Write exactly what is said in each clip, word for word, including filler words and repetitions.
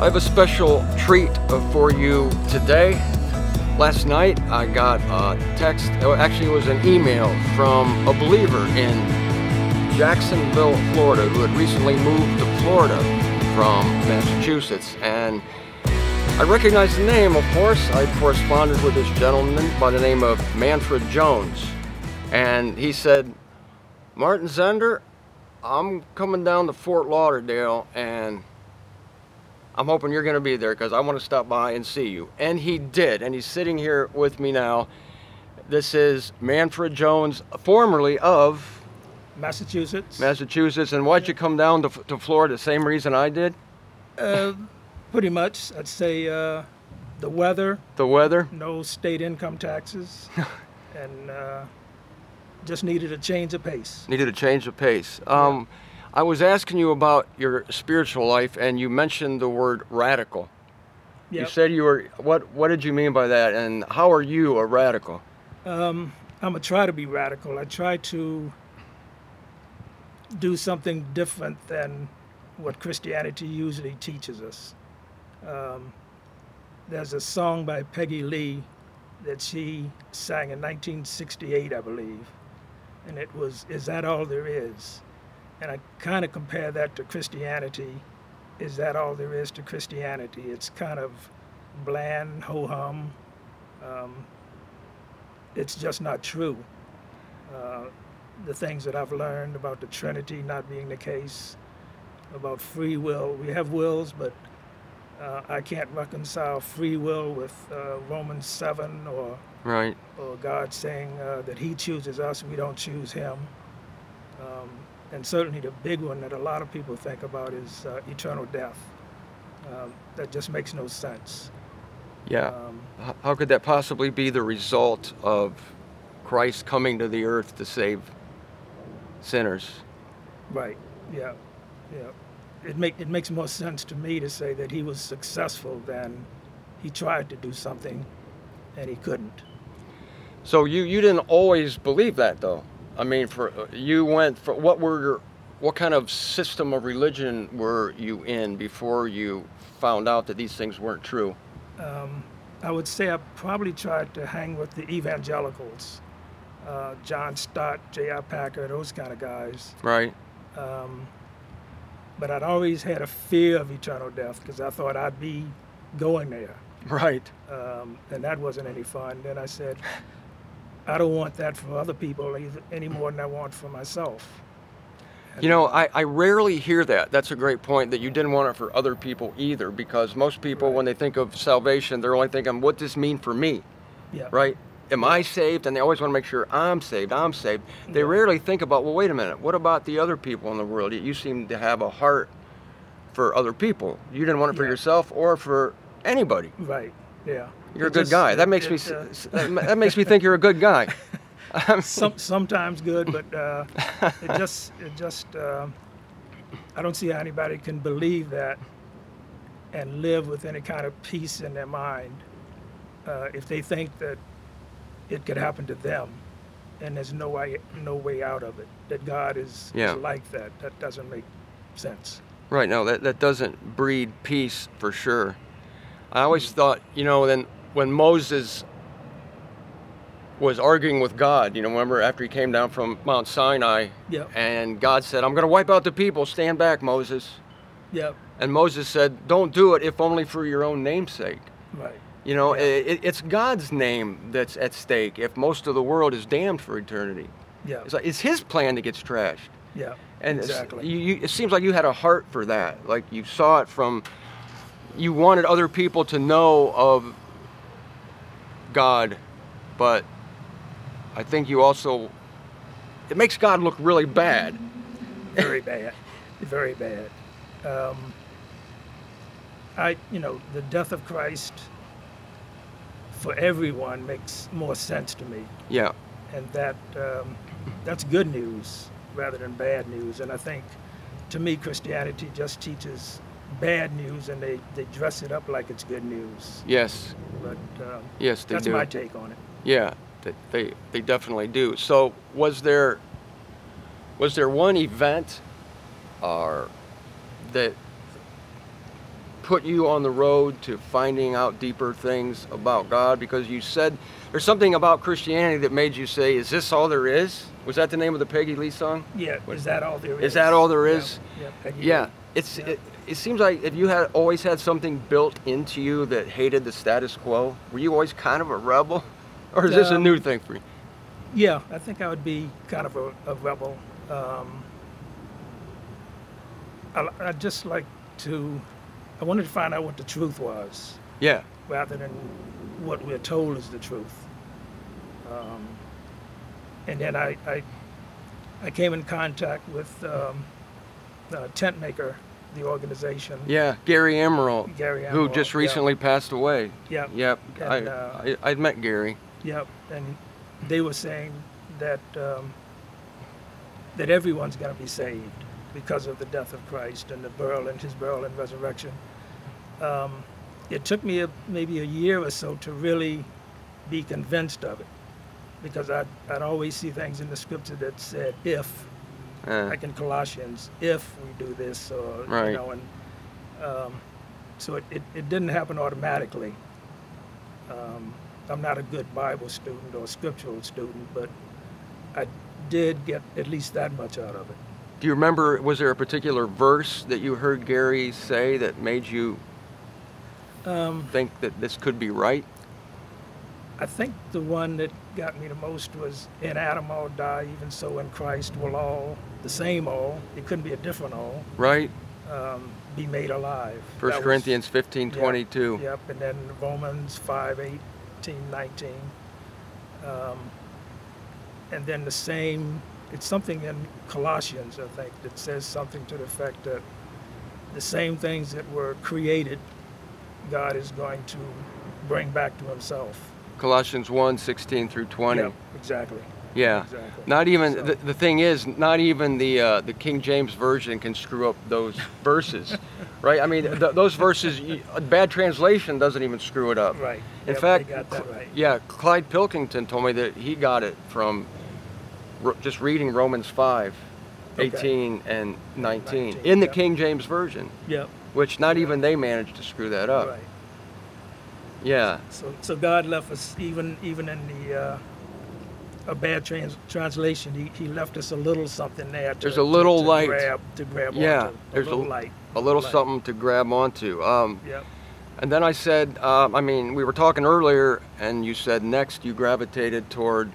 I have a special treat uh, for you today. Last night I got a text, oh, actually it was an email from a believer in Jacksonville, Florida, who had recently moved to Florida from Massachusetts. And I recognized the name, of course. I corresponded with this gentleman by the name of Manfred Jones. And he said, "Martin Zender, I'm coming down to Fort Lauderdale and I'm hoping you're going to be there because I want to stop by and see you." And he did, and he's sitting here with me now. This is Manfred Jones, formerly of Massachusetts. Massachusetts. And why'd you come down to, to Florida? Same reason I did? Uh, pretty much. I'd say uh, the weather. The weather? No state income taxes. and uh, just needed a change of pace. Needed a change of pace. Um, yeah. I was asking you about your spiritual life, and you mentioned the word radical. Yep. You said you were, what What did you mean by that, and how are you a radical? Um, I'm going to try to be radical. I try to do something different than what Christianity usually teaches us. Um, there's a song by Peggy Lee that she sang in nineteen sixty-eight, I believe, and it was, "Is That All There Is?" And I kind of compare that to Christianity. Is that all there is to Christianity? It's kind of bland, ho-hum. Um, it's just not true. Uh, the things that I've learned about the Trinity not being the case, about free will. We have wills, but uh, I can't reconcile free will with uh, Romans seven or, right. or God saying uh, that he chooses us, we don't choose him. Um, And certainly the big one that a lot of people think about is uh, eternal death. Um, that just makes no sense. Yeah. Um, How could that possibly be the result of Christ coming to the earth to save sinners? Right. Yeah. Yeah. It make it makes more sense to me to say that he was successful than he tried to do something and he couldn't. So you, you didn't always believe that, though. I mean, for you went for what were your, what kind of system of religion were you in before you found out that these things weren't true? Um, I would say I probably tried to hang with the evangelicals, uh, John Stott, J I Packer, those kind of guys. Right. Um, but I'd always had a fear of eternal death because I thought I'd be going there. Right. Um, and that wasn't any fun. Then I said, I don't want that for other people either, any more than I want for myself. And you know, I, I rarely hear that. That's a great point, that you didn't want it for other people either, because most people, right. when they think of salvation, they're only thinking, what does this mean for me? Yeah. Right? Am I saved? And they always want to make sure I'm saved, I'm saved. They yeah. rarely think about, well, wait a minute, what about the other people in the world? You seem to have a heart for other people. You didn't want it for yeah. yourself or for anybody. Right, yeah. You're It a good just, guy. it, That makes it, me uh, that makes me think you're a good guy. Some, sometimes good, but uh, it just it just uh, I don't see how anybody can believe that and live with any kind of peace in their mind uh, if they think that it could happen to them and there's no way no way out of it. That God is, yeah. is like that. That doesn't make sense. Right. No, that that doesn't breed peace for sure. I always thought, you know, then when Moses was arguing with God, you know, remember after he came down from Mount Sinai, Yep. and God said, "I'm going to wipe out the people. Stand back, Moses." Yep. And Moses said, "Don't do it, if only for your own name's sake." Right. You know, Yeah. it, it's God's name that's at stake if most of the world is damned for eternity. Yeah. It's like it's His plan that gets trashed. Yeah. And exactly. it's, you, you, it seems like you had a heart for that. Like you saw it from, you wanted other people to know of God, but I think you also, it makes God look really bad. Very bad. Very bad. Um, I, you know, the death of Christ for everyone makes more sense to me. Yeah. And that um, that's good news rather than bad news. And I think, to me, Christianity just teaches bad news and they, they dress it up like it's good news. Yes. But um, yes, they that's do. my take on it. Yeah, they, they they definitely do. So was there was there one event or that put you on the road to finding out deeper things about God? Because you said there's something about Christianity that made you say, is this all there is? Was that the name of the Peggy Lee song? Yeah, is that all there is? Is that all there is? Yeah, yeah, Peggy Yeah. Lee. It's Yeah. it, it seems like if you had always had something built into you that hated the status quo, were you always kind of a rebel? Or is this a Um, new thing for you? Yeah, I think I would be kind of a, a rebel. Um, I, I'd just like to, I wanted to find out what the truth was, Yeah. rather than what we're told is the truth. Um, and then I, I, I came in contact with um, uh, Tent Maker, the organization. Yeah, Gary Emerald, Gary who Emerald, just yeah. recently passed away. Yep. Yep. And, I, uh, I I'd met Gary. Yep. And they were saying that um, that everyone's going to be saved because of the death of Christ and the burial and his burial and resurrection. Um, it took me a, maybe a year or so to really be convinced of it, because I'd, I'd always see things in the scripture that said if, Uh, like in Colossians, if we do this, or Right. you know, and um, so it, it, it didn't happen automatically. Um, I'm not a good Bible student or scriptural student, but I did get at least that much out of it. do you remember? Was there a particular verse that you heard Gary say that made you Um, think that this could be right? I think the one that got me the most was, in Adam all die, even so in Christ will all, the same all, it couldn't be a different all, Right. um, be made alive. First That was- Corinthians fifteen Yep, twenty-two. Yep, and then Romans five, eighteen, nineteen. Um, and then the same, it's something in Colossians, I think, that says something to the effect that the same things that were created, God is going to bring back to himself. Colossians one sixteen through twenty. Yep, exactly. Yeah. Exactly. Not even So- the, the thing is, not even the uh, the King James version can screw up those verses, right? I mean, th- those verses, y- a bad translation doesn't even screw it up. Right. In Yep, fact, they got that right. yeah, Clyde Pilkington told me that he got it from ro- just reading Romans five, Okay. eighteen and nineteen nineteen, in the yep. King James version, Yep. which not Yeah. even they managed to screw that up. Right. Yeah. So, so God left us, even even in the uh, a bad trans- translation, he, he left us a little something there. To, There's a little to, to light. Grab, to grab Yeah, onto. there's a a- little light. A little Light. something to grab onto. Um, Yep. And then I said, um, I mean, we were talking earlier, and you said next you gravitated toward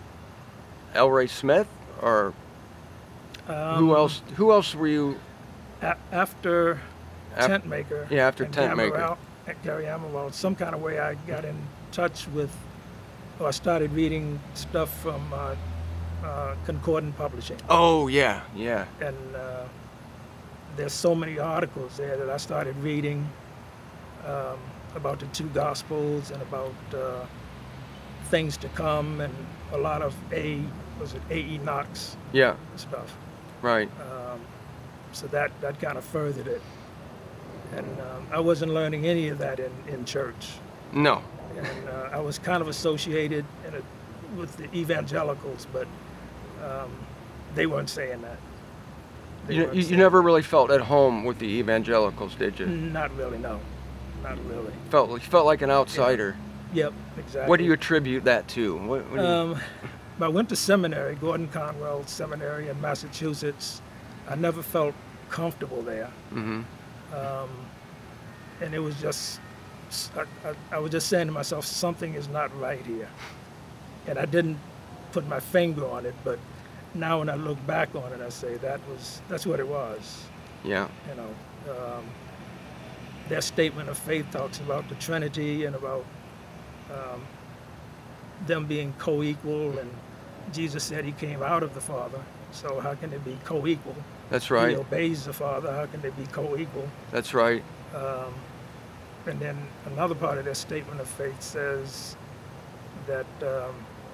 L. Ray Smith, or Um, who else? Who else were you? A- after Af- Tent Maker. yeah, after and Tent Gary Maker. Al- Gary Emerald, some kind of way I got in touch with, or I started reading stuff from uh, uh, Concordant Publishing. Oh yeah, yeah, And uh, there's so many articles there that I started reading um, about the two gospels and about uh, things to come, and a lot of A, was it A E. Knox yeah. stuff. Right. Um, so that, that kind of furthered it. And um, I wasn't learning any of that in, in church. No. And uh, I was kind of associated in a, with the evangelicals, but um, they weren't saying that. They You, weren't you, you saying never really felt at home with the evangelicals, did you? Not really, no. Not really. Felt you felt like an outsider. Yep, exactly. What do you attribute that to? What, what do you- Um, I went to seminary, Gordon Conwell Seminary in Massachusetts. I never felt comfortable there. Mhm. Um, and it was just, I, I, I was just saying to myself, something is not right here. And I didn't put my finger on it, but now when I look back on it, I say that was, that's what it was. Yeah. You know, um, their statement of faith talks about the Trinity and about um, them being co-equal, and Jesus said he came out of the Father, so how can they be co-equal? That's He right. obeys the Father, how can they be co-equal? That's right. Um, and then another part of their statement of faith says that um,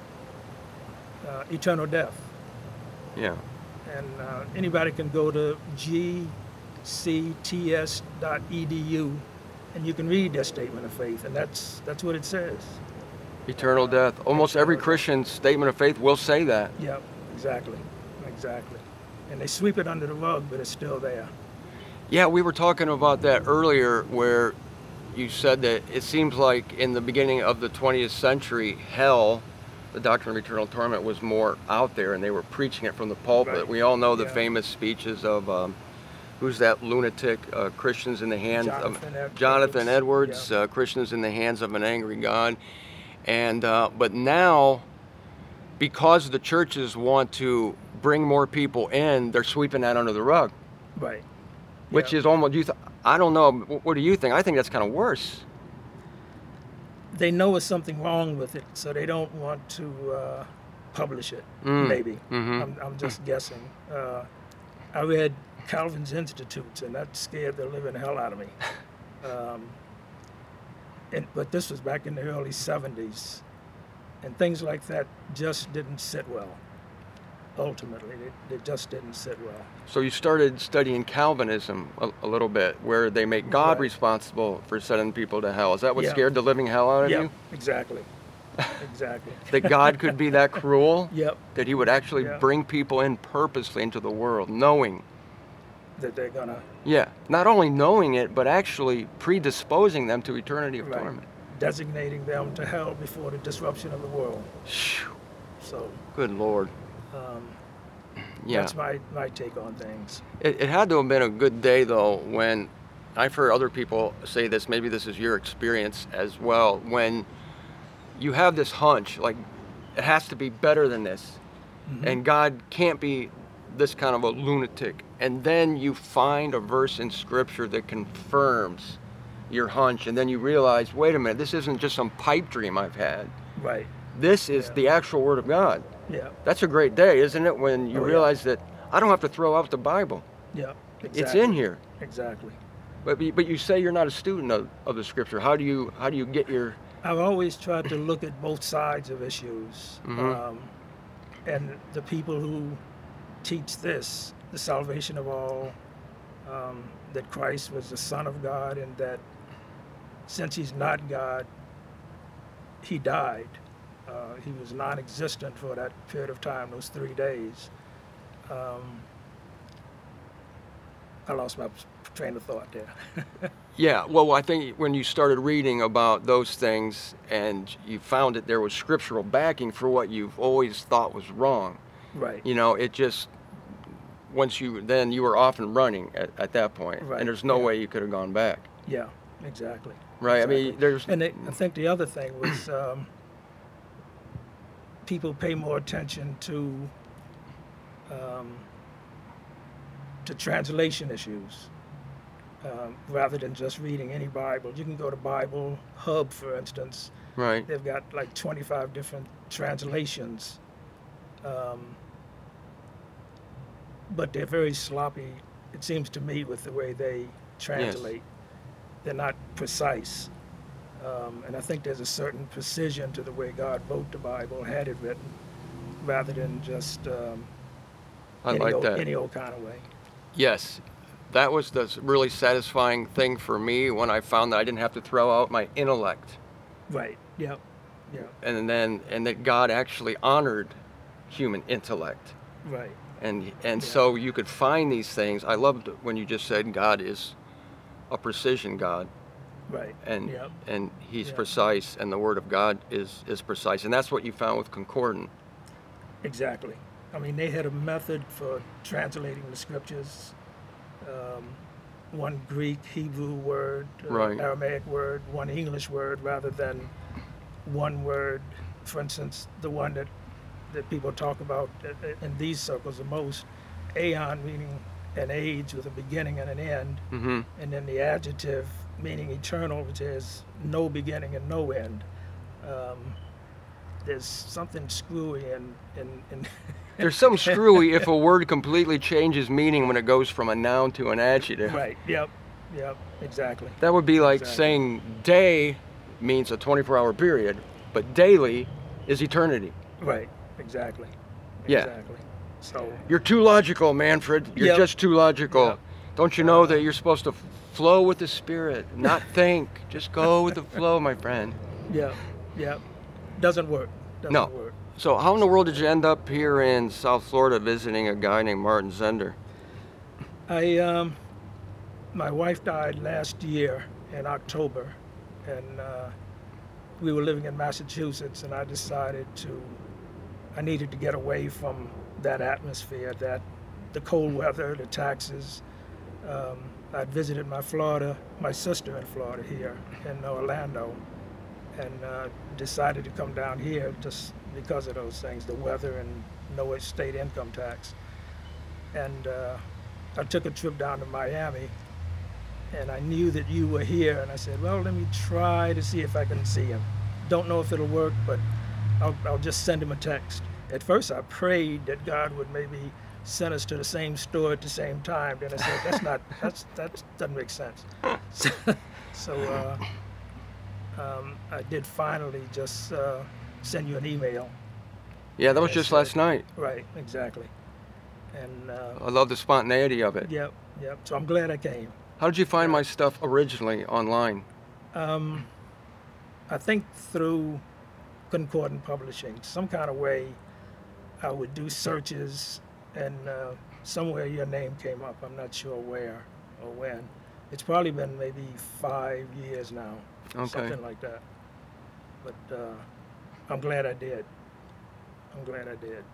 uh, eternal death. Yeah. And uh, anybody can go to g c t s dot e d u and you can read their statement of faith, and that's that's what it says. Eternal death. Almost every Eternal death. Christian statement of faith will say that. Yep, exactly, exactly. And they sweep it under the rug, but it's still there. Yeah, we were talking about that earlier, where you said that it seems like in the beginning of the twentieth century, hell, the doctrine of eternal torment, was more out there, and they were preaching it from the pulpit. Right. We all know the Yeah. famous speeches of um, who's that lunatic? Uh, Christians in the hands Jonathan of Ed- Jonathan Edwards. Edwards. Yeah. Uh, Christians in the hands of an angry God. And uh, but now, because the churches want to bring more people in, they're sweeping that under the rug, Right. which Yeah. is almost. You th- I don't know. What do you think? I think that's kind of worse. They know there's something wrong with it, so they don't want to uh, publish it. Mm. Maybe. Mhm. I'm, I'm just guessing. Uh, I read Calvin's Institutes, and that scared the living hell out of me. Um, and, but this was back in the early seventies, and things like that just didn't sit well. Ultimately, they, they just didn't sit well. So you started studying Calvinism a, a little bit, where they make God Right. responsible for sending people to hell. Is that what Yeah. scared the living hell out of Yeah, you? exactly. Exactly. That God could be that cruel? Yep, That he would actually Yeah. bring people in purposely into the world, knowing, that they're gonna yeah, not only knowing it, but actually predisposing them to eternity of right, torment. designating them to hell before the disruption of the world. Phew, So good Lord. um, Yeah. that's my, my take on things. It, it had to have been a good day, though, when I've heard other people say this, maybe this is your experience as well, when you have this hunch, like, it has to be better than this, Mhm. and God can't be this kind of a lunatic. And then you find a verse in Scripture that confirms your hunch, and then you realize, wait a minute, this isn't just some pipe dream I've had. Right. This is Yeah. the actual Word of God. Yeah. That's a great day, isn't it, when you Oh, yeah. realize that I don't have to throw out the Bible. Yeah. Exactly. It's in here. Exactly. But you- but you say you're not a student of, of the Scripture. How do you how do you get your I've always tried to look at both sides of issues. Mhm. Um, and the people who teach this, the salvation of all, um, that Christ was the Son of God, and that since he's not God, he died. Uh, he was non-existent for that period of time, those three days. Um, I lost my train of thought there. Yeah, well, I think when you started reading about those things and you found that there was scriptural backing for what you've always thought was wrong, Right. you know, it just, once you, then you were off and running at, at that point, Right, and there's no yeah. way you could have gone back, Yeah, exactly. right? I Exactly. mean, there's, And they, I think the other thing was um, people pay more attention to um, to translation issues um, rather than just reading any Bible. You can go to Bible Hub, for instance. right, They've got like twenty-five different translations, um, but they're very sloppy, it seems to me, with the way they translate. They're not precise. Um, and I think there's a certain precision to the way God wrote the Bible, had it written, rather than just um, I any, like old, that. any old kind of way. Yes, that was the s- really satisfying thing for me when I found that I didn't have to throw out my intellect, Right. Yep. Yep. and then and that God actually honored human intellect. Right. And and Yeah. so you could find these things. I loved when you just said God is a precision God, Right. and Yep. and He's Yeah. precise, and the Word of God is is precise, and that's what you found with concordant. Exactly. I mean, they had a method for translating the scriptures. Um, one Greek, Hebrew word, uh, Right. Aramaic word, one English word, rather than one word. For instance, the one that, that people talk about uh, in these circles the most, aeon, meaning an age with a beginning and an end, Mm-hmm. and then the adjective meaning eternal, which has no beginning and no end. Um, there's something screwy in, in, in There's some screwy if a word completely changes meaning when it goes from a noun to an adjective. Right. Yep. Yep. Exactly. That would be like Exactly. saying day means a twenty-four hour period, but daily is eternity. Right. Exactly. Yeah. Exactly. So. You're too logical, Manfred. You're Yep. just too logical. Yep. Don't you know that you're supposed to f- flow with the Spirit, not think? Just go with the flow, my friend. Yeah. Yeah. Doesn't work. Doesn't No. work. So how in the world did you end up here in South Florida visiting a guy named Martin Zender? I um, my wife died last year in October, and uh, we were living in Massachusetts, and I decided to, I needed to get away from that atmosphere, that the cold weather, the taxes. Um, I'd visited my Florida, my sister in Florida here in Orlando, and uh, decided to come down here just because of those things, the weather and no state income tax. And uh, I took a trip down to Miami, and I knew that you were here, and I said, well, let me try to see if I can see him. Don't know if it'll work, but I'll, I'll just send him a text. At first I prayed that God would maybe send us to the same store at the same time. Then I said, that's not, that's, that doesn't make sense. So, so uh, um, I did finally just uh, send you an email. Yeah, that was just said, last night. Right, exactly. And uh, I love the spontaneity of it. Yep, yep. So I'm glad I came. How did you find my stuff originally online? Um, I think through Concordant Publishing, some kind of way I would do searches, and uh, somewhere your name came up. I'm not sure where or when. It's probably been maybe five years now, Okay. something like that. But uh, I'm glad I did. I'm glad I did.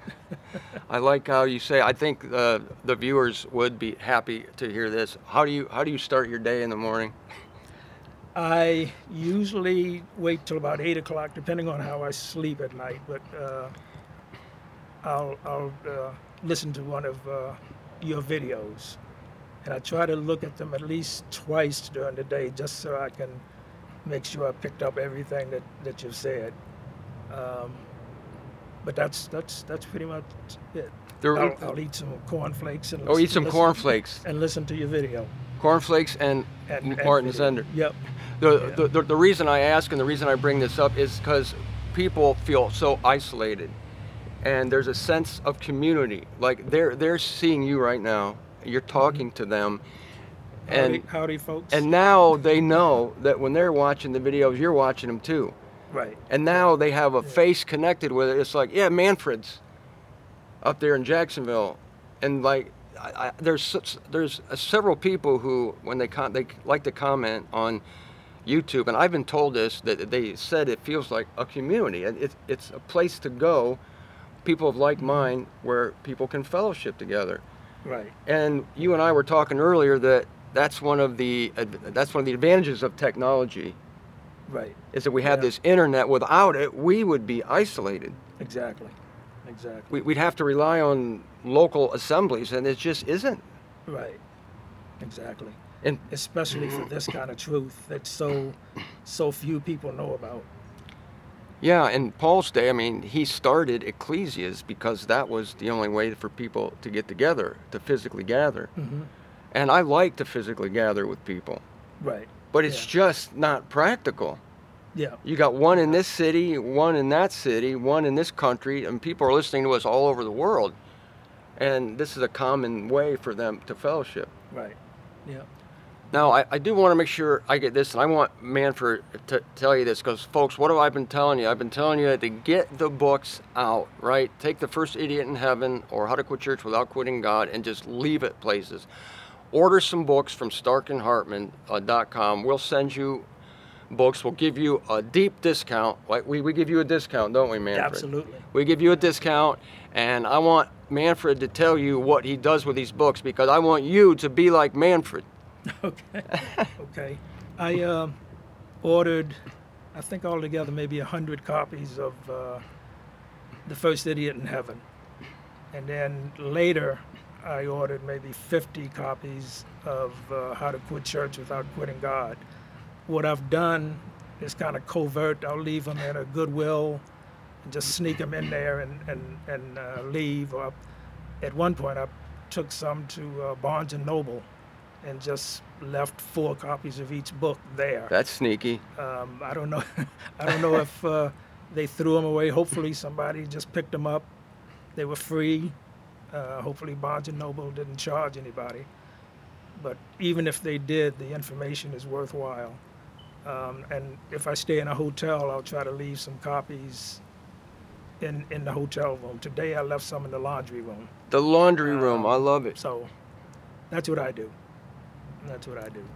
I like how you say. I think uh, the viewers would be happy to hear this. How do you how do you start your day in the morning? I usually wait till about eight o'clock, depending on how I sleep at night. But uh, I'll I'll uh, listen to one of uh, your videos, and I try to look at them at least twice during the day, just so I can make sure I picked up everything that, that you've said. Um, but that's that's that's pretty much it. There, I'll, I'll eat some cornflakes and oh, eat some listen, cornflakes. and listen to your video. Cornflakes and, And, and Martin video. Zender. Yep. The, Yeah. the, the the reason I ask and the reason I bring this up is because people feel so isolated, and there's a sense of community. Like they're they're seeing you right now. You're talking to them, and Howdy, howdy, folks. and now they know that when they're watching the videos, you're watching them too. right. And now they have a Yeah. face connected with it. It's like, yeah, Manfred's up there in Jacksonville, and like I, I, there's such, there's uh, several people who when they con- they like to comment on YouTube, and I've been told this, that they said it feels like a community, and it's it's a place to go, people of like mind, where people can fellowship together. Right. And you and I were talking earlier that that's one of the ad- that's one of the advantages of technology, Right. is that we have Yeah. this internet. Without it, we would be isolated. Exactly. Exactly. We, we'd have to rely on local assemblies, and it just isn't. Right. Exactly. And Especially for this kind of truth that so so few people know about. yeah, in Paul's day, I mean, he started ecclesias because that was the only way for people to get together, to physically gather. Mm-hmm. And I like to physically gather with people, Right. but it's Yeah. just not practical. Yeah. You got one in this city, one in that city, one in this country, and people are listening to us all over the world. And this is a common way for them to fellowship. Right. Yeah. Now, I, I do want to make sure I get this, and I want Manfred to tell you this, because, folks, what have I been telling you? I've been telling you to get the books out, right? Take The First Idiot in Heaven or How to Quit Church Without Quitting God and just leave it places. Order some books from stark and hartman dot com. We'll send you books. We'll give you a deep discount. Like we, we give you a discount, don't we, Manfred? Absolutely. We give you a discount, and I want Manfred to tell you what he does with these books, because I want you to be like Manfred. Okay. Okay. I um, ordered, I think altogether maybe a hundred copies of uh, The First Idiot in Heaven, and then later I ordered maybe fifty copies of uh, How to Quit Church Without Quitting God. What I've done is kind of covert. I'll leave them in a Goodwill and just sneak them in there and and and uh, leave. Or at one point, I took some to uh, Barnes and Noble and just left four copies of each book there. That's sneaky. Um, I don't know. I don't know if uh, they threw them away. Hopefully, somebody just picked them up. They were free. Uh, hopefully, Barnes and Noble didn't charge anybody. But even if they did, the information is worthwhile. Um, and if I stay in a hotel, I'll try to leave some copies in in the hotel room. Today, I left some in the laundry room. The laundry room, Um, I love it. So that's what I do. And that's what I do.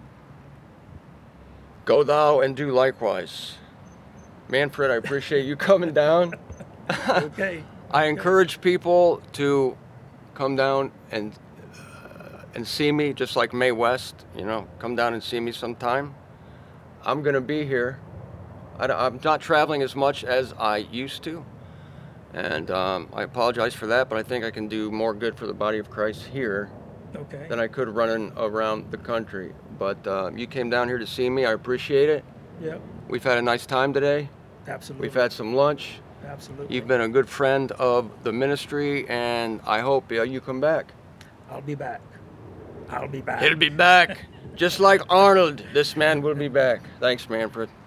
Go thou and do likewise. Manfred, I appreciate you coming down. Okay. I encourage people to come down and uh, and see me, just like Mae West. You know, come down and see me sometime. I'm gonna be here. I, am not traveling as much as I used to, and um, I apologize for that. But I think I can do more good for the body of Christ here Okay. than I could running around the country. But uh, you came down here to see me. I appreciate it. Yep. We've had a nice time today. Absolutely. We've had some lunch. Absolutely. You've been a good friend of the ministry, and I hope uh, you come back. I'll be back. I'll be back. He'll be back. Just like Arnold, this man will be back. Thanks, Manfred.